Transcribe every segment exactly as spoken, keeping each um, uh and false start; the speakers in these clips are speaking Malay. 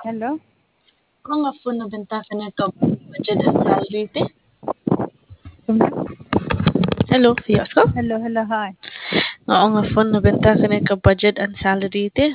Hello? Mga phone na benta ka na ka budget and salary te. Hello, yes ko? Hello, hello, hi. Oo nga phone na benta ka na ka budget and salary te.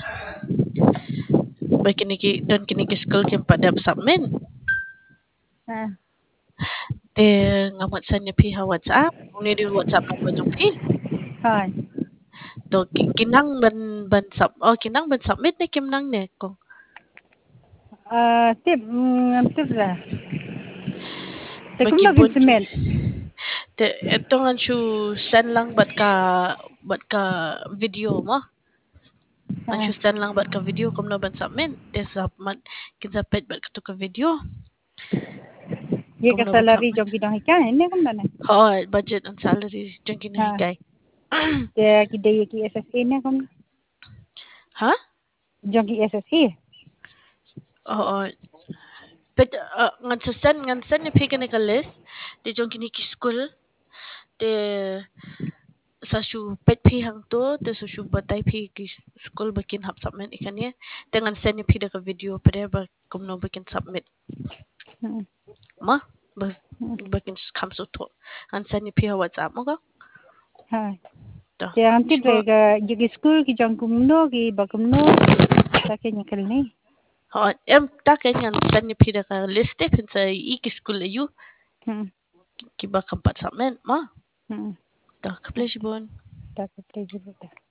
Ba kiniki don kiniki school kim padap submit. Ah, Te ngamot sa ni piha WhatsApp. Uni di WhatsApp na ba pi? hi. To ki- kinang ban ban sub oh kinang ban submit ni kim nang ne ko. Ah, tip, mm, tip ra. Te kum login Magibon ki. cement. Te eto nga siya send lang bat ka bat ka video mo. Ang Ah, sustan lang bat ka video kum na ban submit. Te sa man kinsapit bat ka to ka video. ye Kum ka na ban salary submit. jog gidang hika, hindi kum dana. Hoy, budget and salary dyan Ha, kinahigay. te kide ye ki S S A ne kum. Ha? Jog ki S S A. Oo. But uh, ngan sa send ngan send ni pika ka list. Di dyan kiniki school. Te sa shu pet pi hang to. Te sa shu batay pi ki school bakin hap submit ikan ye. Te ngan send ni pida ka video. Pwede ba kum no bakin submit. Hmm, Ma? Ba, hmm, bakin kam so to. Ngan send ni piha WhatsApp mo ka? ha. To. Te ang tip Mismo. re ka ye ki school ki jang kum no ki ba kum no. Ta ke ni kal ni. Hoy, em ta kanya send ni pida ka list. Te pinsa iki school ayu. Hmm, Kiba kampat submit. Ma? hmm. To. Kaple si bon. Ta ke pleasure.